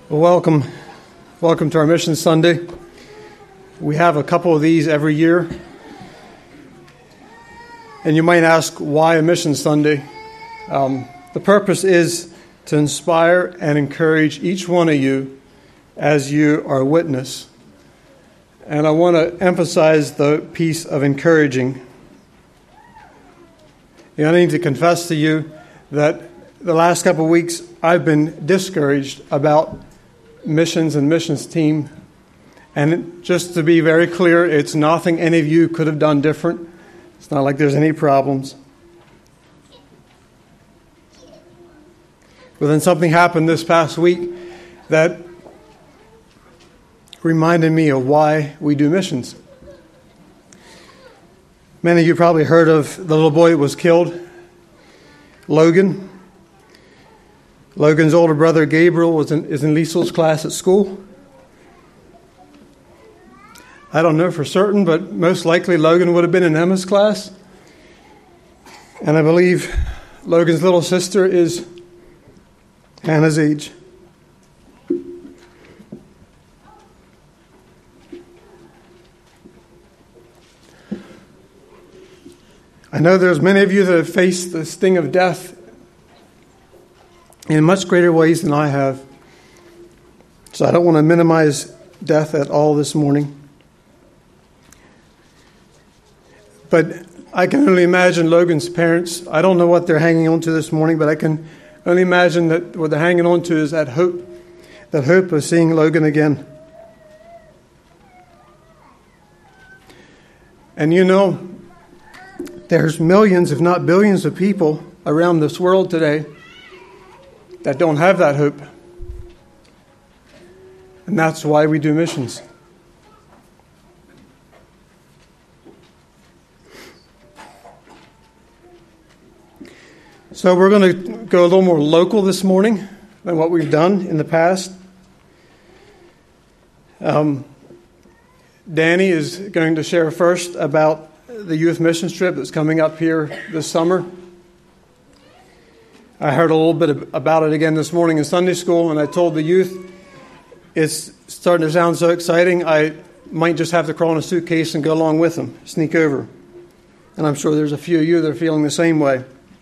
Well, welcome to our Mission Sunday. We have a couple of these every year. And you might ask, why a Mission Sunday? The purpose is to inspire and encourage each one of you as you are a witness. And I want to emphasize the piece of encouraging. I need to confess to you that the last couple of weeks I've been discouraged about missions and missions team. And just to be very clear, it's nothing any of you could have done different. It's not like there's any problems. But then something happened this past week that reminded me of why we do missions. Many of you probably heard of the little boy that was killed, Logan. Logan's older brother, Gabriel, is in Liesel's class at school. I don't know for certain, but most likely Logan would have been in Emma's class. And I believe Logan's little sister is Hannah's age. I know there's many of you that have faced the sting of death in much greater ways than I have. So I don't want to minimize death at all this morning. But I can only imagine Logan's parents. I don't know what they're hanging on to this morning, but I can only imagine that what they're hanging on to is that hope of seeing Logan again. And you know, there's millions, if not billions, of people around this world today that don't have that hope. And that's why we do missions. So we're going to go a little more local this morning than what we've done in the past. Danny is going to share first about the youth mission trip that's coming up here this summer. I heard a little bit about it again this morning in Sunday school, and I told the youth, it's starting to sound so exciting, I might just have to crawl in a suitcase and go along with them, sneak over. And I'm sure there's a few of you that are feeling the same way.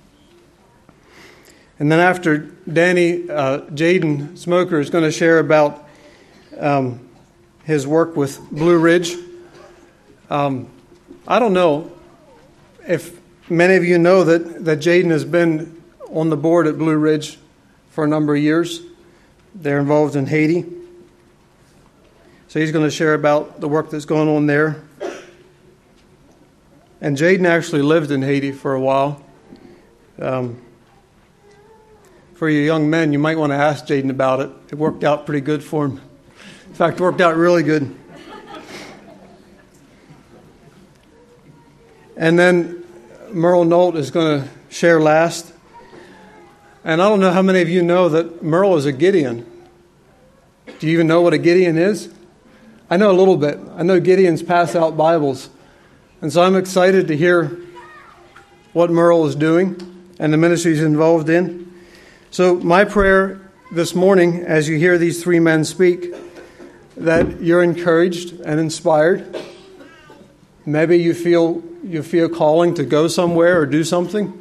And then after Danny, Jaden Smoker is going to share about his work with Blue Ridge. I don't know if many of you know that Jaden has been on the board at Blue Ridge for a number of years. They're involved in Haiti. So he's going to share about the work that's going on there. And Jaden actually lived in Haiti for a while. For you young men, you might want to ask Jaden about it. It worked out pretty good for him. In fact, it worked out really good. And then Merle Nolt is going to share last. And I don't know how many of you know that Merle is a Gideon. Do you even know what a Gideon is? I know a little bit. I know Gideons pass out Bibles. And so I'm excited to hear what Merle is doing and the ministry he's involved in. So my prayer this morning, as you hear these three men speak, that you're encouraged and inspired. Maybe you feel calling to go somewhere or do something.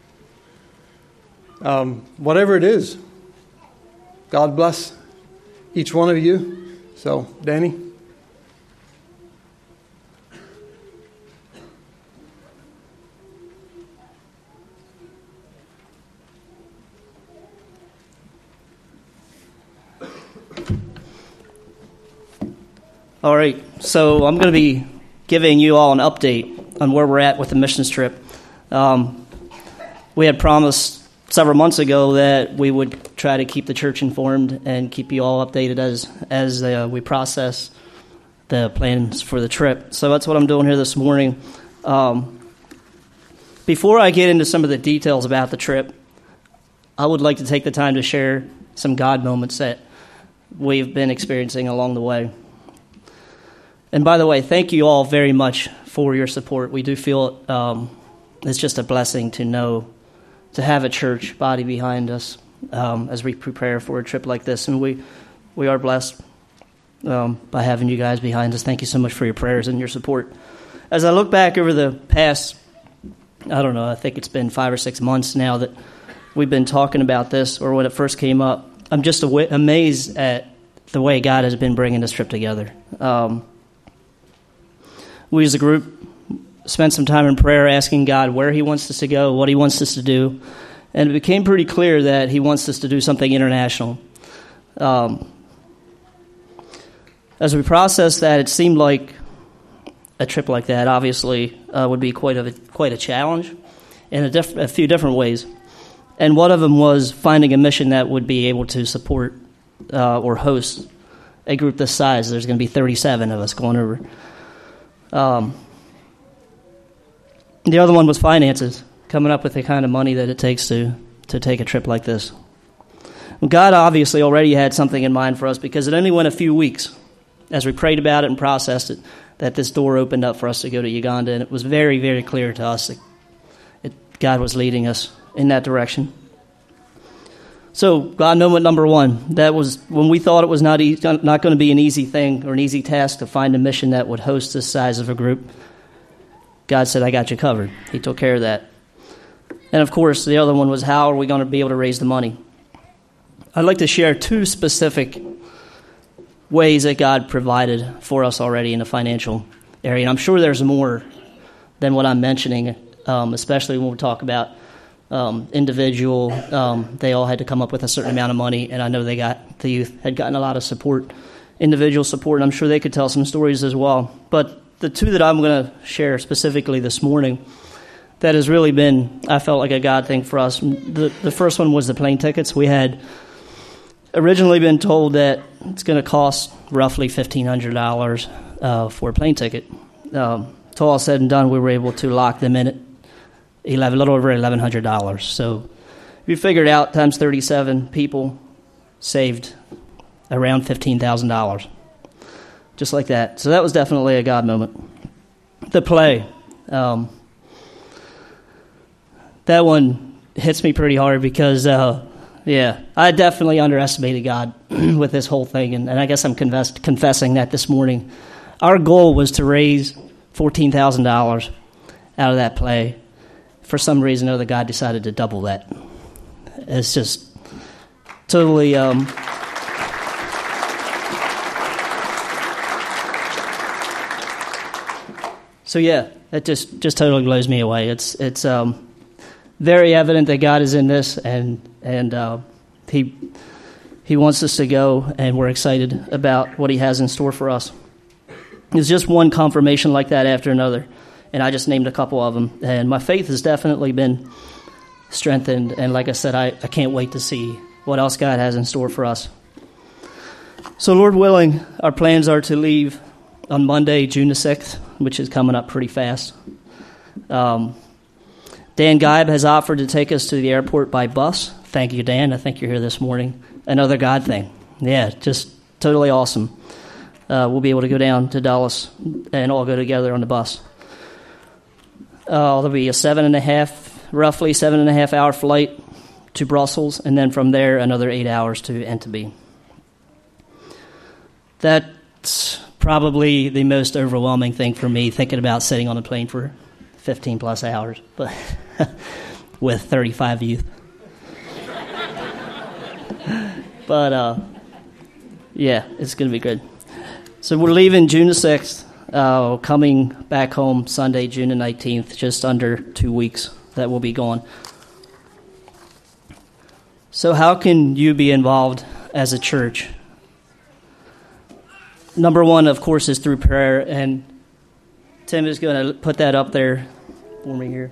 Whatever it is, God bless each one of you. So, Danny. All right, so I'm going to be giving you all an update on where we're at with the missions trip. We had promised several months ago that we would try to keep the church informed and keep you all updated as we process the plans for the trip. So that's what I'm doing here this morning. Before I get into some of the details about the trip, I would like to take the time to share some God moments that we've been experiencing along the way. And by the way, thank you all very much for your support. We do feel it's just a blessing to know, to have a church body behind us as we prepare for a trip like this. And we we are blessed by having you guys behind us. Thank you so much for your prayers and your support. As I look back over the past, I think it's been 5 or 6 months now that we've been talking about this, or when it first came up, I'm just amazed at the way God has been bringing this trip together. We as a group spent some time in prayer asking God where he wants us to go, what he wants us to do, and it became pretty clear that he wants us to do something international. As we processed that, it seemed like a trip like that obviously would be quite a challenge in a few different ways. And one of them was finding a mission that would be able to support or host a group this size. There's going to be 37 of us going over. The other one was finances, coming up with the kind of money that it takes to take a trip like this. God obviously already had something in mind for us, because it only went a few weeks as we prayed about it and processed it that this door opened up for us to go to Uganda, and it was very, very clear to us that God was leading us in that direction. So God moment number one, that was when we thought it was not going to be an easy thing or an easy task to find a mission that would host this size of a group. God said, I got you covered. He took care of that. And of course, the other one was, how are we going to be able to raise the money? I'd like to share 2 specific ways that God provided for us already in the financial area. And I'm sure there's more than what I'm mentioning, especially when we talk about individual. They all had to come up with a certain amount of money, and I know the youth had gotten a lot of support, individual support, and I'm sure they could tell some stories as well. But the 2 that I'm going to share specifically this morning that has really been, I felt like a God thing for us. The first one was the plane tickets. We had originally been told that it's going to cost roughly $1,500 for a plane ticket. To all said and done, we were able to lock them in at a little over $1,100. So we figured out times 37 people saved around $15,000. Just like that. So that was definitely a God moment. The play. That one hits me pretty hard because, I definitely underestimated God with this whole thing. And I guess I'm confessing that this morning. Our goal was to raise $14,000 out of that play. For some reason or other, God decided to double that. It's just totally... So it just totally blows me away. It's very evident that God is in this, and He wants us to go, and we're excited about what He has in store for us. There's just one confirmation like that after another, and I just named a couple of them. And my faith has definitely been strengthened, and like I said, I can't wait to see what else God has in store for us. So Lord willing, our plans are to leave on Monday, June the 6th, which is coming up pretty fast. Dan Geib has offered to take us to the airport by bus. Thank you, Dan. I think you're here this morning. Another God thing. Yeah, just totally awesome. We'll be able to go down to Dallas and all go together on the bus. There'll be a roughly 7.5 hour flight to Brussels, and then from there another 8 hours to Entebbe. That's probably the most overwhelming thing for me, thinking about sitting on a plane for 15 plus hours, but with 35 youth. But it's going to be good. So we're leaving June the 6th, coming back home Sunday, June the 19th, just under 2 weeks that we'll be gone. So how can you be involved as a church? Number one, of course, is through prayer, and Tim is going to put that up there for me here.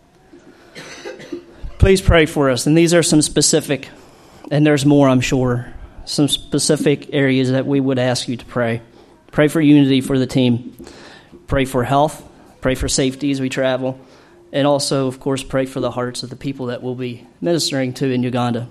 Please pray for us, and these are some specific, and there's more, I'm sure, some specific areas that we would ask you to pray. Pray for unity for the team. Pray for health. Pray for safety as we travel. And also, of course, pray for the hearts of the people that we'll be ministering to in Uganda.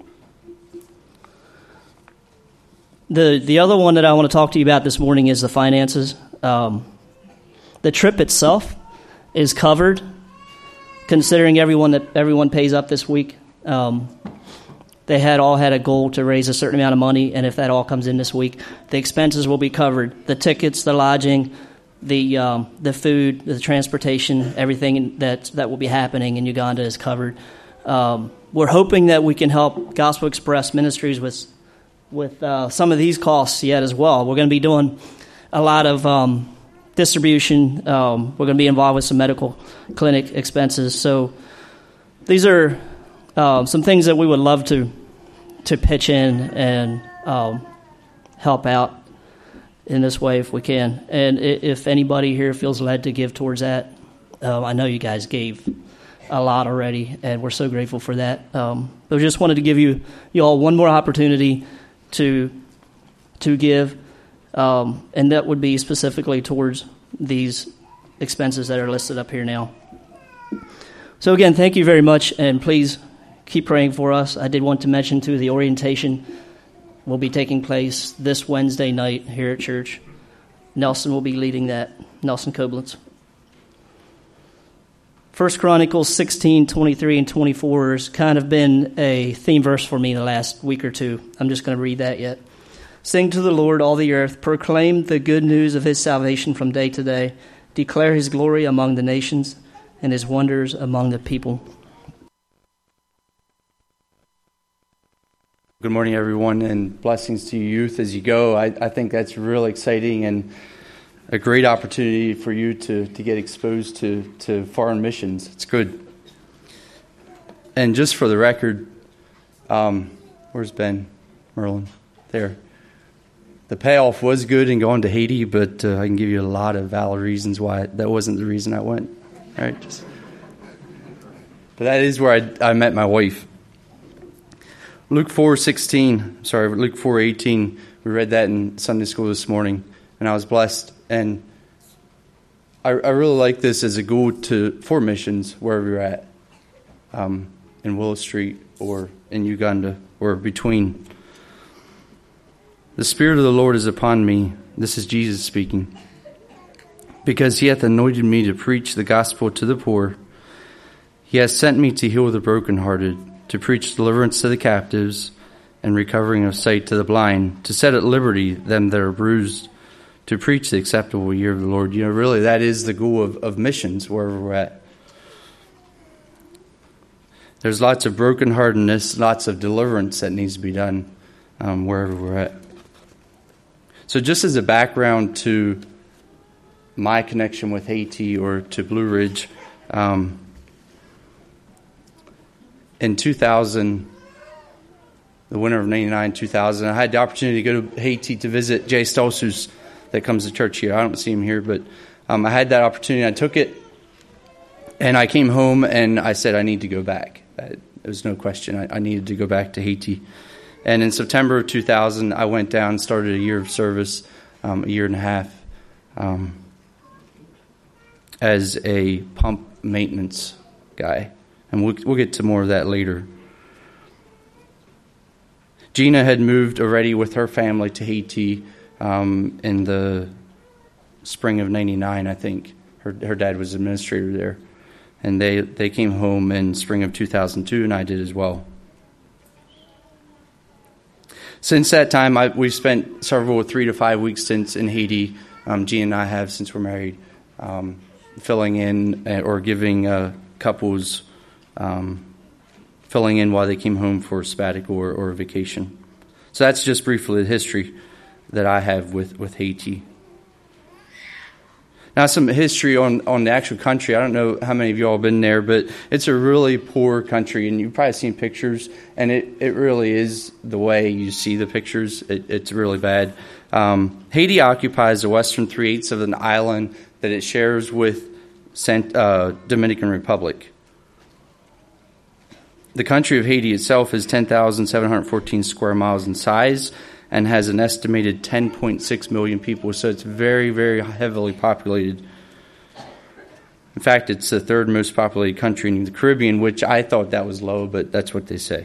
The other one that I want to talk to you about this morning is the finances. The trip itself is covered, considering everyone pays up this week. The They had a goal to raise a certain amount of money, and if that all comes in this week, the expenses will be covered. The tickets, the lodging, the food, the transportation, everything that will be happening in Uganda is covered. We're hoping that we can help Gospel Express Ministries with some of these costs yet as well. We're going to be doing a lot of distribution. We're going to be involved with some medical clinic expenses. So these are some things that we would love to pitch in and help out in this way if we can. And if anybody here feels led to give towards that, I know you guys gave a lot already, and we're so grateful for that. But we just wanted to give you all one more opportunity to give, and that would be specifically towards these expenses that are listed up here now. So again, thank you very much, and please keep praying for us. I did want to mention, too, the orientation will be taking place this Wednesday night here at church. Nelson will be leading that, Nelson Koblenz. 1 Chronicles 16, 23, and 24 has kind of been a theme verse for me the last week or two. I'm just going to read that yet. Sing to the Lord, all the earth. Proclaim the good news of his salvation from day to day. Declare his glory among the nations and his wonders among the people. Good morning, everyone, and blessings to you youth as you go. I think that's really exciting and a great opportunity for you to get exposed to foreign missions. It's good. And just for the record, where's Ben Merlin? There. The payoff was good in going to Haiti, but I can give you a lot of valid reasons why that wasn't the reason I went. All right, but that is where I met my wife. Luke 4:18, we read that in Sunday school this morning, and I was blessed. And I really like this as a goal for missions wherever you're at, in Willow Street or in Uganda or between. The Spirit of the Lord is upon me. This is Jesus speaking. Because he hath anointed me to preach the gospel to the poor. He has sent me to heal the brokenhearted, to preach deliverance to the captives and recovering of sight to the blind, to set at liberty them that are bruised, to preach the acceptable year of the Lord. You know, really, that is the goal of missions wherever we're at. There's lots of brokenheartedness, lots of deliverance that needs to be done wherever we're at. So just as a background to my connection with Haiti or to Blue Ridge, in 2000, the winter of 99, 2000, I had the opportunity to go to Haiti to visit Jay Stolzus that comes to church here. I don't see him here, but I had that opportunity. I took it, and I came home, and I said, I need to go back. There was no question. I needed to go back to Haiti. And in September of 2000, I went down and started a year of service, a year and a half, as a pump maintenance guy. And we'll get to more of that later. Gina had moved already with her family to Haiti in the spring of 99, I think. Her dad was administrator there. And they came home in spring of 2002, and I did as well. Since that time, we've spent several 3 to 5 week stints in Haiti. Gina and I have, since we're married, filling in or giving couples filling in while they came home for a sabbatical or a vacation. So that's just briefly the history that I have with Haiti. Now, some history on the actual country. I don't know how many of you all have been there, but it's a really poor country, and you've probably seen pictures, and it really is the way you see the pictures. It's really bad. Haiti occupies the western 3/8 of an island that it shares with Dominican Republic. The country of Haiti itself is 10,714 square miles in size and has an estimated 10.6 million people, so it's very, very heavily populated. In fact, it's the third most populated country in the Caribbean, which I thought that was low, but that's what they say.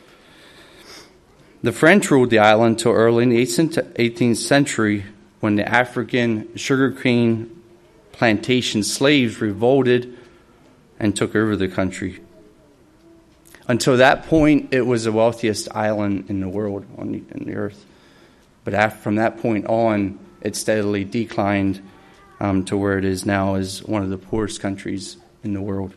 The French ruled the island until early in the 18th century when the African sugarcane plantation slaves revolted and took over the country. Until that point, it was the wealthiest island in the world, in the earth. But from that point on, it steadily declined to where it is now as one of the poorest countries in the world.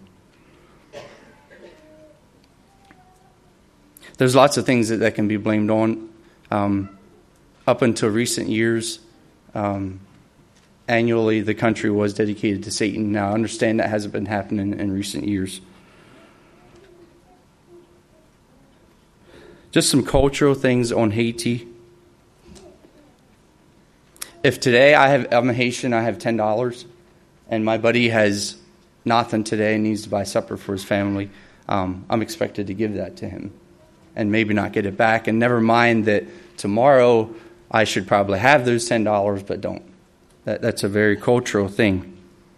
There's lots of things that can be blamed on. Up until recent years, annually the country was dedicated to Satan. Now, I understand that hasn't been happening in recent years. Just some cultural things on Haiti. If today I'm a Haitian, I have $10, and my buddy has nothing today and needs to buy supper for his family, I'm expected to give that to him and maybe not get it back. And never mind that tomorrow I should probably have those $10, but don't. That's a very cultural thing.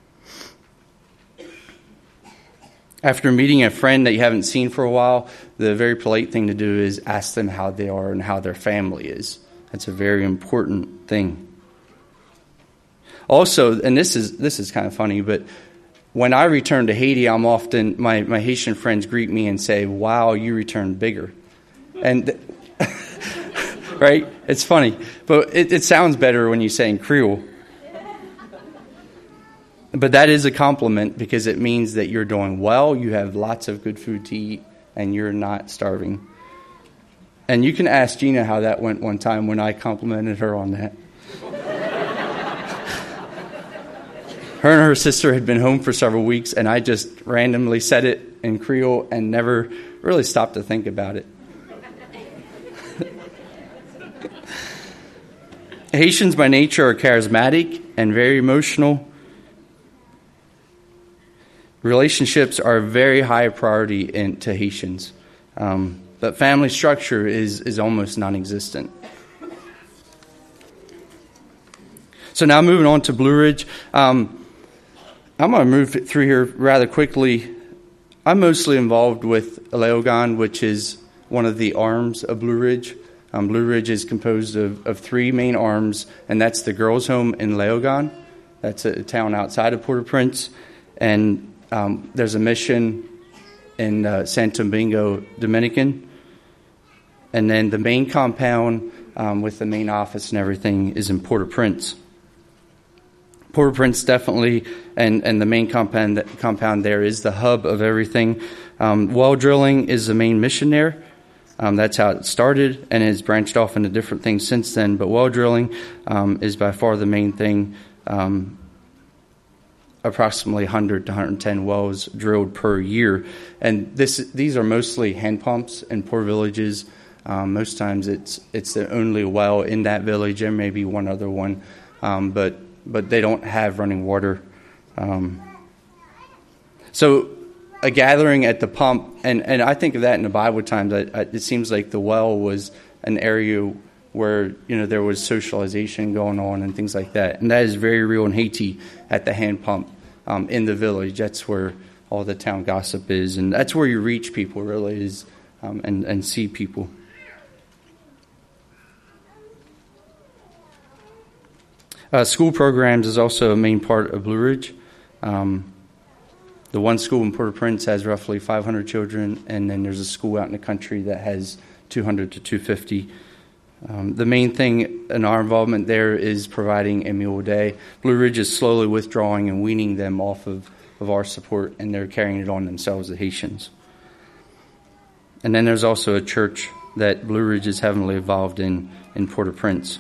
After meeting a friend that you haven't seen for a while, the very polite thing to do is ask them how they are and how their family is. That's a very important thing. Also, and this is kind of funny, but when I return to Haiti, I'm often, my Haitian friends greet me and say, "Wow, you returned bigger." And, right? It's funny. But it sounds better when you say in Creole. But that is a compliment because it means that you're doing well, you have lots of good food to eat, and you're not starving. And you can ask Gina how that went one time when I complimented her on that. Her and her sister had been home for several weeks, and I just randomly said it in Creole and never really stopped to think about it. Haitians by nature are charismatic and very emotional. Relationships are a very high priority to Haitians. But family structure is almost non-existent. So now moving on to Blue Ridge. I'm going to move through here rather quickly. I'm mostly involved with Leogan, which is one of the arms of Blue Ridge. Blue Ridge is composed of three main arms, and that's the girls' home in Leogan. That's a town outside of Port-au-Prince. And there's a mission in Santo Domingo, Dominican. And then the main compound with the main office and everything is in Port-au-Prince. Port-au-Prince definitely, and the main compound there is the hub of everything. Well drilling is the main mission there. That's how it started and has branched off into different things since then. But well drilling is by far the main thing. Approximately 100 to 110 wells drilled per year. And these are mostly hand pumps in poor villages. Most times it's the only well in that village. There may be one other one, but they don't have running water. So a gathering at the pump, and I think of that in the Bible times. It seems like the well was an area where there was socialization going on and things like that. And that is very real in Haiti at the hand pump in the village. That's where all the town gossip is, and that's where you reach people really is and see people. School programs is also a main part of Blue Ridge. The one school in Port-au-Prince has roughly 500 children, and then there's a school out in the country that has 200 to 250. The main thing in our involvement there is providing a meal a day. Blue Ridge is slowly withdrawing and weaning them off of our support, and they're carrying it on themselves, the Haitians. And then there's also a church that Blue Ridge is heavily involved in Port-au-Prince.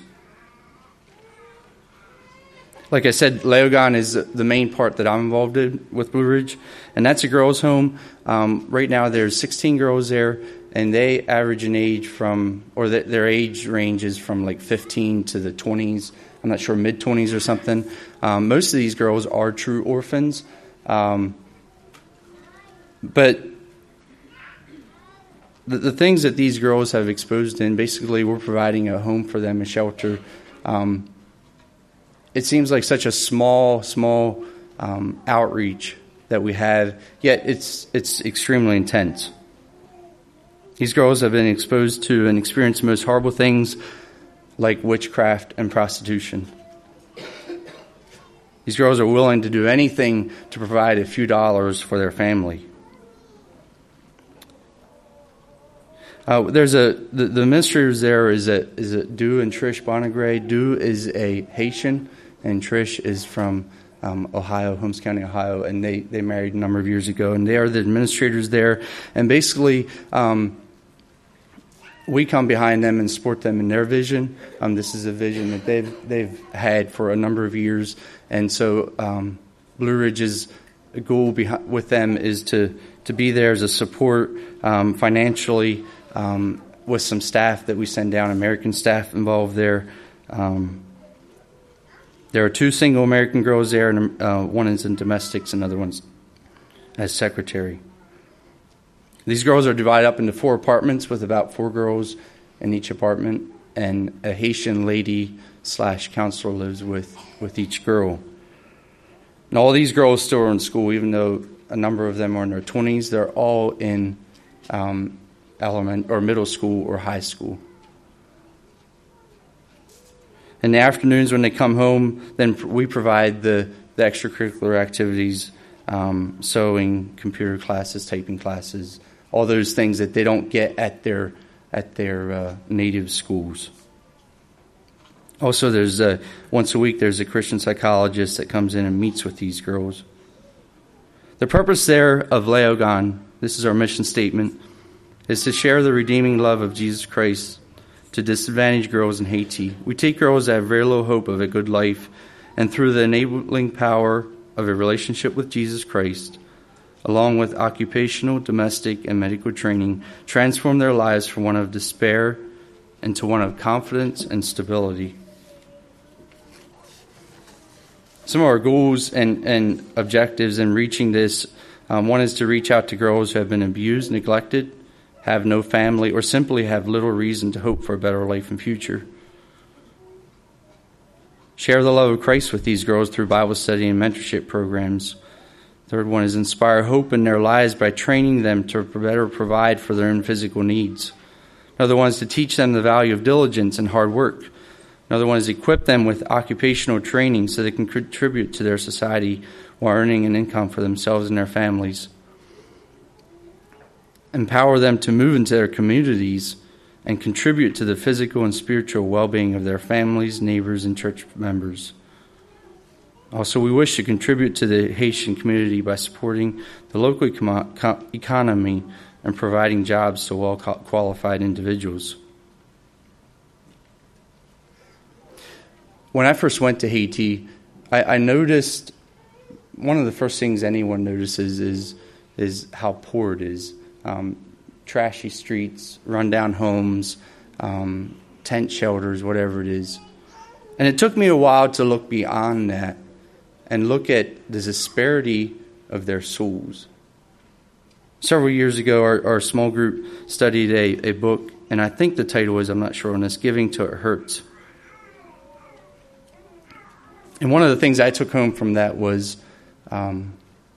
Like I said, Leogan is the main part that I'm involved in with Blue Ridge, and that's a girls' home. Right now there's 16 girls there, and they average an age their age range is from like 15 to the 20s. I'm not sure, mid-20s or something. Most of these girls are true orphans. But the things that these girls have exposed in, basically we're providing a home for them, a shelter. It seems like such a small outreach that we have, yet it's extremely intense. These girls have been exposed to and experienced the most horrible things like witchcraft and prostitution. These girls are willing to do anything to provide a few dollars for their family. There's the administrators there is Du and Trish Bonagray. Du is a Haitian, and Trish is from Ohio, Holmes County, Ohio, and they married a number of years ago, and they are the administrators there. And basically, we come behind them and support them in their vision. This is a vision that they've had for a number of years, and so Blue Ridge's goal with them is to be there as a support financially with some staff that we send down, American staff involved there. There are 2 single American girls there, and one is in domestics, another one's as secretary. These girls are divided up into 4 apartments with about 4 girls in each apartment, and a Haitian lady / counselor lives with each girl. And all these girls still are in school, even though a number of them are in their 20s. They're all in middle school or high school. In the afternoons when they come home, then we provide the extracurricular activities, sewing, computer classes, typing classes, all those things that they don't get at their native schools. Also, there's once a week there's a Christian psychologist that comes in and meets with these girls. The purpose there of Leogan, this is our mission statement, is to share the redeeming love of Jesus Christ to disadvantaged girls in Haiti. We take girls that have very low hope of a good life, and through the enabling power of a relationship with Jesus Christ, along with occupational, domestic, and medical training, transform their lives from one of despair into one of confidence and stability. Some of our goals and objectives in reaching this, one is to reach out to girls who have been abused, neglected, have no family, or simply have little reason to hope for a better life and future. Share the love of Christ with these girls through Bible study and mentorship programs. Third one is inspire hope in their lives by training them to better provide for their own physical needs. Another one is to teach them the value of diligence and hard work. Another one is equip them with occupational training so they can contribute to their society while earning an income for themselves and their families. Empower them to move into their communities and contribute to the physical and spiritual well-being of their families, neighbors, and church members. Also, we wish to contribute to the Haitian community by supporting the local economy and providing jobs to well-qualified individuals. When I first went to Haiti, I noticed one of the first things anyone notices is how poor it is. Trashy streets, rundown homes, tent shelters, whatever it is. And it took me a while to look beyond that and look at the disparity of their souls. Several years ago, our small group studied a book, and I think the title is, I'm not sure on this, Giving Till It Hurts. And one of the things I took home from that was when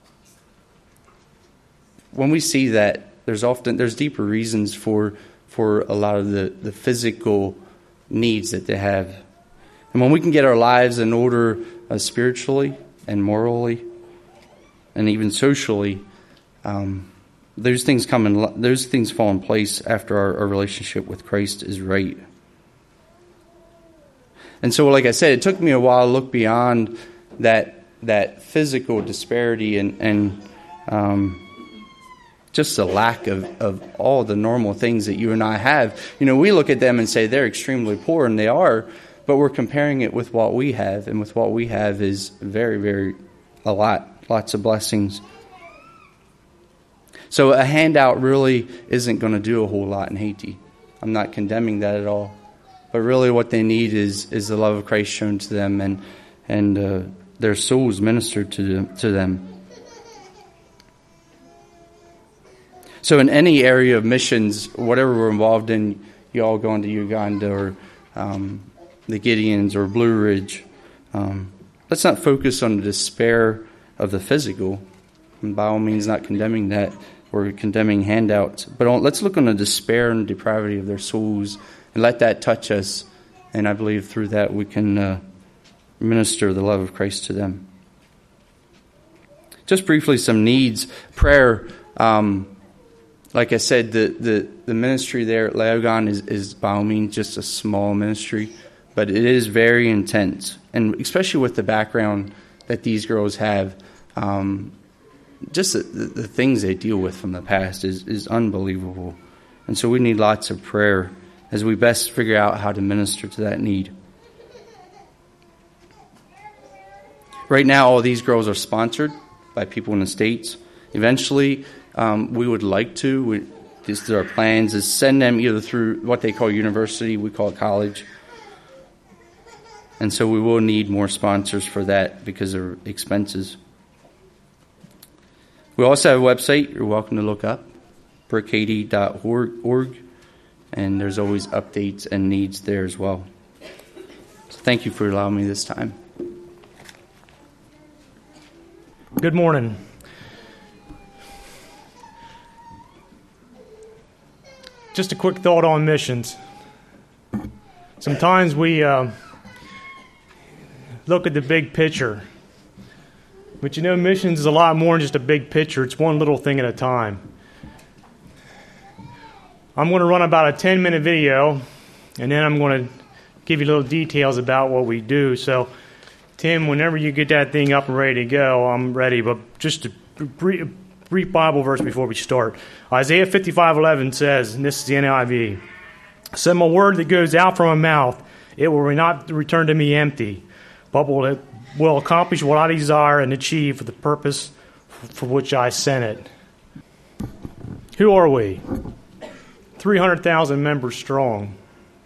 we see that there's deeper reasons for a lot of the physical needs that they have. And when we can get our lives in order spiritually and morally and even socially, those things fall in place after our relationship with Christ is right. And so, like I said, it took me a while to look beyond that physical disparity and just the lack of all the normal things that you and I have. You know, we look at them and say they're extremely poor, and they are, but we're comparing it with what we have, and with what we have is very, very lots of blessings. So a handout really isn't going to do a whole lot in Haiti. I'm not condemning that at all. But really what they need is the love of Christ shown to them and their souls ministered to them. So in any area of missions, whatever we're involved in, you all going to Uganda or the Gideons or Blue Ridge, let's not focus on the despair of the physical. And by all means not condemning that or condemning handouts. But let's look on the despair and depravity of their souls and let that touch us. And I believe through that we can minister the love of Christ to them. Just briefly, some needs. Prayer. like I said, the ministry there at Laogon is by all means just a small ministry, but it is very intense, and especially with the background that these girls have, just the things they deal with from the past is unbelievable. And so we need lots of prayer as we best figure out how to minister to that need. Right now, all these girls are sponsored by people in the States. Eventually, we would like to, this is our plans, is send them either through what they call university, we call it college. And so we will need more sponsors for that because of expenses. We also have a website you're welcome to look up, brickhaiti.org, and there's always updates and needs there as well. So thank you for allowing me this time. Good morning. Just a quick thought on missions. Sometimes we look at the big picture. But missions is a lot more than just a big picture. It's one little thing at a time. I'm going to run about a 10-minute video, and then I'm going to give you little details about what we do. So, Tim, whenever you get that thing up and ready to go, I'm ready. But just a brief Bible verse before we start. Isaiah 55:11 says, and this is the NIV, "Send my word that goes out from my mouth, it will not return to me empty, but will accomplish what I desire and achieve for the purpose for which I sent it." Who are we? 300,000 members strong.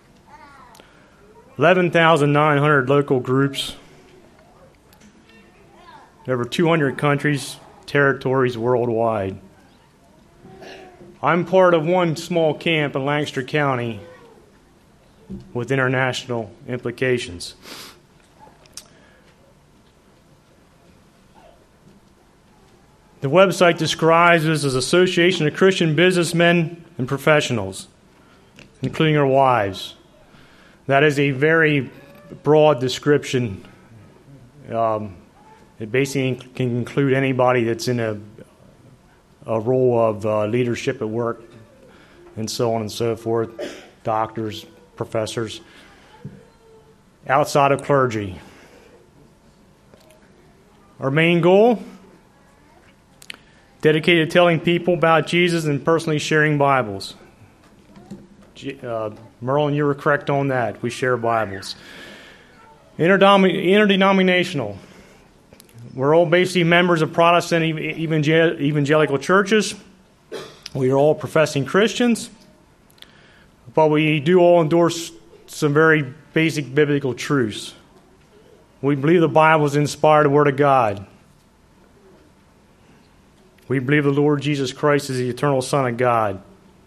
11,900 local groups. Over 200 countries, territories worldwide. I'm part of one small camp in Lancaster County with international implications. The website describes us as an association of Christian businessmen and professionals, including our wives. That is a very broad description. It basically can include anybody that's in a role of leadership at work and so on and so forth, doctors, professors, outside of clergy. Our main goal? Dedicated to telling people about Jesus and personally sharing Bibles. Merlin, you were correct on that. We share Bibles. Interdenominational. We're all basically members of Protestant evangelical churches. We are all professing Christians. But we do all endorse some very basic biblical truths. We believe the Bible is the inspired Word of God. We believe the Lord Jesus Christ is the eternal Son of God.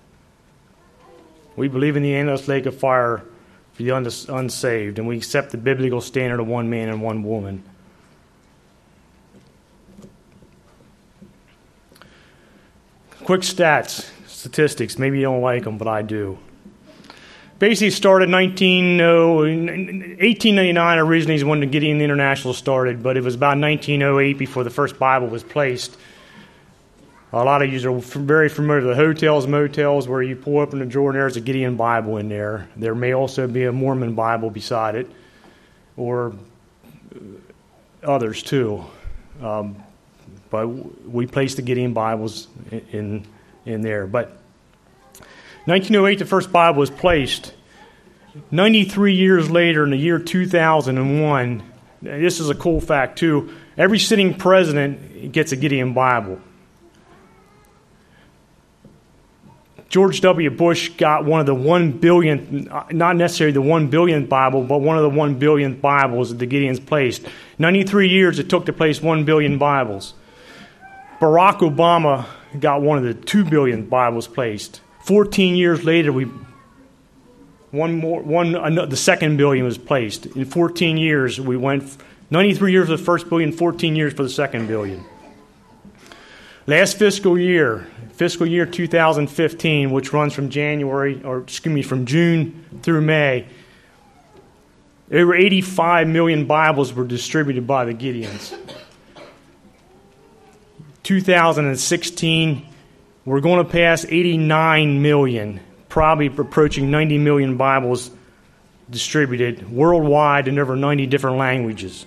We believe in the endless lake of fire for the unsaved, and we accept the biblical standard of one man and one woman. Quick statistics. Maybe you don't like them, but I do. Basically started 1899 originally is when the Gideon International started, but it was about 1908 before the first Bible was placed. A lot of you are very familiar with the hotels, motels, where you pull open the drawer and there's a Gideon Bible in there. There may also be a Mormon Bible beside it, or others too. But we placed the Gideon Bibles in there. But 1908, the first Bible was placed. 93 years later, in the year 2001, this is a cool fact too, every sitting president gets a Gideon Bible. George W. Bush got one of the 1 billion, not necessarily the 1 billionth Bible, but one of the 1 billionth Bibles that the Gideons placed. 93 years it took to place 1 billion Bibles. Barack Obama got one of the 2 billion Bibles placed. 14 years later, the second billion was placed. In 14 years, we went 93 years for the first billion, 14 years for the second billion. Last fiscal year 2015, which runs from from June through May, over 85 million Bibles were distributed by the Gideons. 2016, We're going to pass 89 million, probably approaching 90 million Bibles distributed worldwide in over 90 different languages.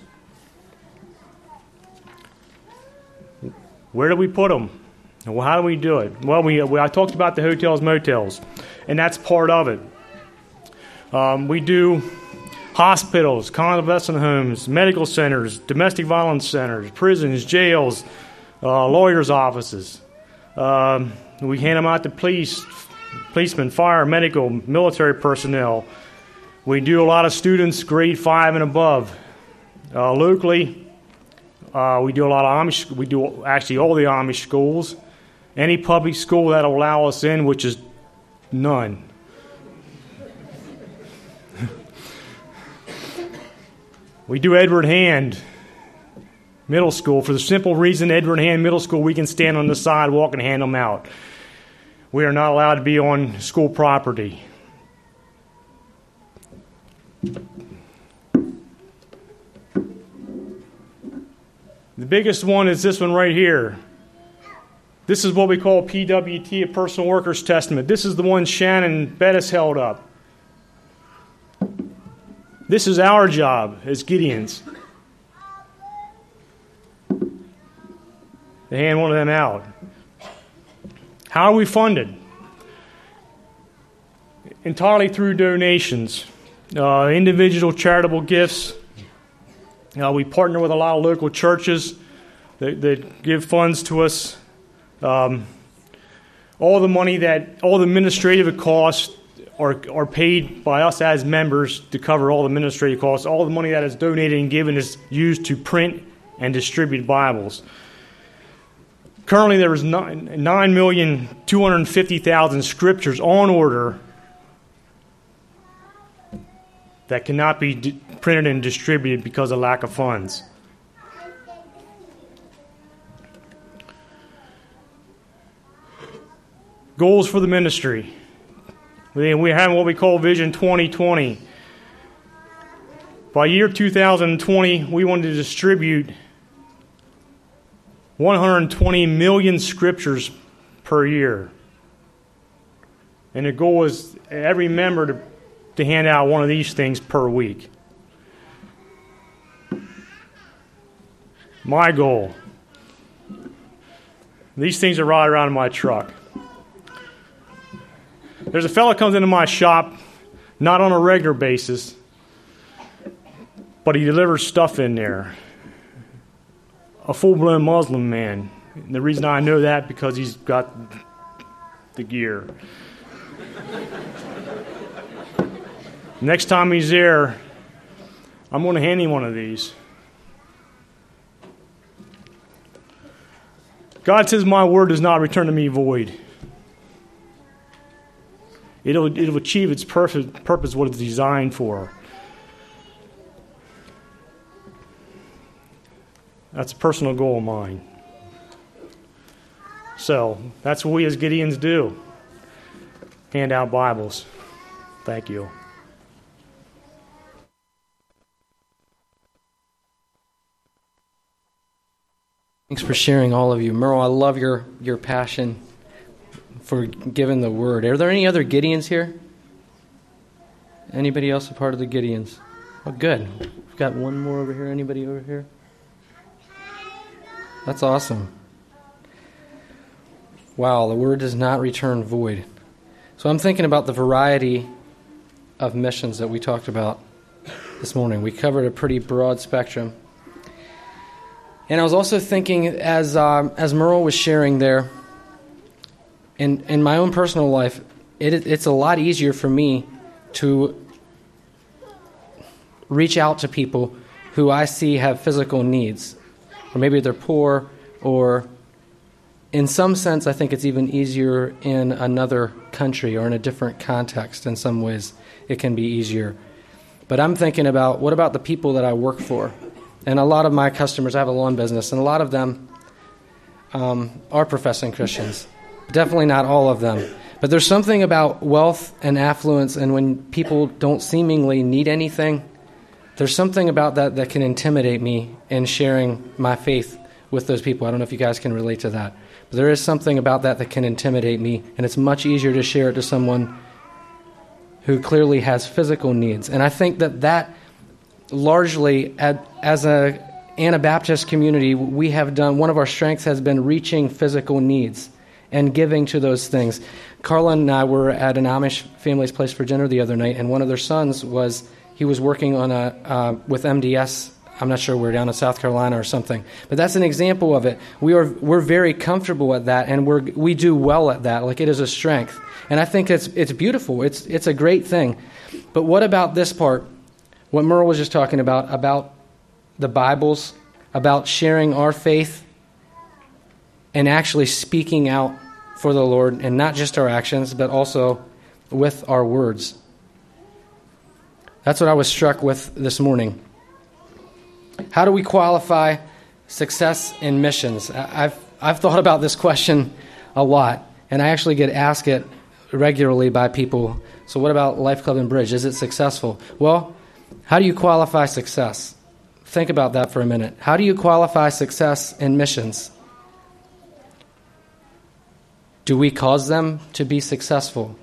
Where do we put them? Well, how do we do it? Well, I talked about the hotels, motels, and that's part of it. We do hospitals, convalescent homes, medical centers, domestic violence centers, prisons, jails, lawyers' offices. We hand them out to policemen, fire, medical, military personnel. We do a lot of students grade 5 and above. Locally, we do a lot of Amish. We do actually all the Amish schools. Any public school that'll allow us in, which is none. We do Edward Hand Middle School for the simple reason Edward Hand Middle School, we can stand on the sidewalk and hand them out. We are not allowed to be on school property. The biggest one is this one right here. This is what we call PWT, a Personal Workers Testament. This is the one Shannon Bettis held up. This is our job as Gideons, to hand one of them out. How are we funded? Entirely through donations, individual charitable gifts. We partner with a lot of local churches that give funds to us. All the administrative costs are paid by us as members to cover all the administrative costs. All the money that is donated and given is used to print and distribute Bibles. Currently, there is 9,250,000 scriptures on order that cannot be printed and distributed because of lack of funds. Goals for the ministry. We have what we call Vision 2020. By year 2020, we wanted to distribute 120 million scriptures per year. And the goal is every member to hand out one of these things per week. My goal. These things are right around in my truck. There's a fellow comes into my shop, not on a regular basis, but he delivers stuff in there. A full-blown Muslim man. And the reason I know that because he's got the gear. Next time he's there, I'm going to hand him one of these. God says my word does not return to me void. It'll achieve its purpose, what it's designed for. That's a personal goal of mine. So, that's what we as Gideons do. Hand out Bibles. Thank you. Thanks for sharing, all of you. Merle, I love your passion for giving the word. Are there any other Gideons here? Anybody else a part of the Gideons? Oh, good. We've got one more over here. Anybody over here? That's awesome. Wow, the word does not return void. So I'm thinking about the variety of missions that we talked about this morning. We covered a pretty broad spectrum. And I was also thinking, as Merle was sharing there, in my own personal life, it's a lot easier for me to reach out to people who I see have physical needs, or maybe they're poor, or in some sense, I think it's even easier in another country or in a different context. In some ways, it can be easier. But I'm thinking about, what about the people that I work for? And a lot of my customers, I have a lawn business, and a lot of them are professing Christians. Definitely not all of them. But there's something about wealth and affluence, and when people don't seemingly need anything, there's something about that that can intimidate me in sharing my faith with those people. I don't know if you guys can relate to that. But there is something about that can intimidate me, and it's much easier to share it to someone who clearly has physical needs. And I think that largely, as a Anabaptist community, we have done, one of our strengths has been reaching physical needs and giving to those things. Carla and I were at an Amish family's place for dinner the other night, and one of their sons was working on with MDS. I'm not sure, we're down in South Carolina or something. But that's an example of it. We're very comfortable at that, and we do well at that. Like, it is a strength. And I think it's beautiful. It's a great thing. But what about this part? What Merle was just talking about the Bibles, about sharing our faith and actually speaking out for the Lord, and not just our actions, but also with our words. That's what I was struck with this morning. How do we qualify success in missions? I've thought about this question a lot, and I actually get asked it regularly by people. So what about Life Club and Bridge? Is it successful? Well, how do you qualify success? Think about that for a minute. How do you qualify success in missions? Do we cause them to be successful?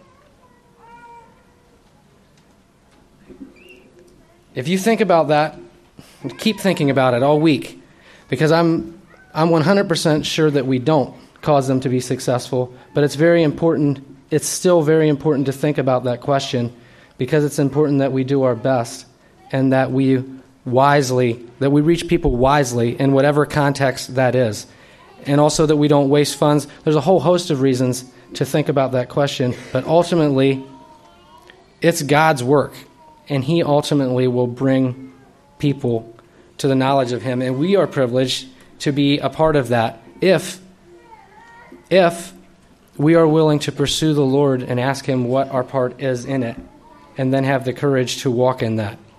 If you think about that, keep thinking about it all week, because I'm 100% sure that we don't cause them to be successful, but it's very important. It's still very important to think about that question, because it's important that we do our best and that we reach people wisely in whatever context that is. And also that we don't waste funds. There's a whole host of reasons to think about that question, but ultimately, it's God's work, and He ultimately will bring people to the knowledge of Him, and we are privileged to be a part of that if we are willing to pursue the Lord and ask Him what our part is in it, and then have the courage to walk in that.